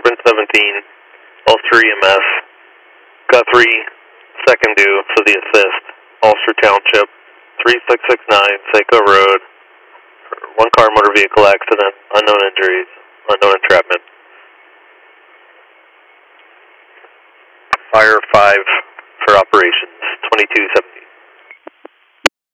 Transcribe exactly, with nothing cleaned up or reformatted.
Carbon seventeen, Ulster E M S, Guthrie, second due for the assist, Ulster Township, three six six nine, Seco Road, one car motor vehicle accident, unknown injuries, unknown entrapment. Fire five for operations, twenty-two seventy.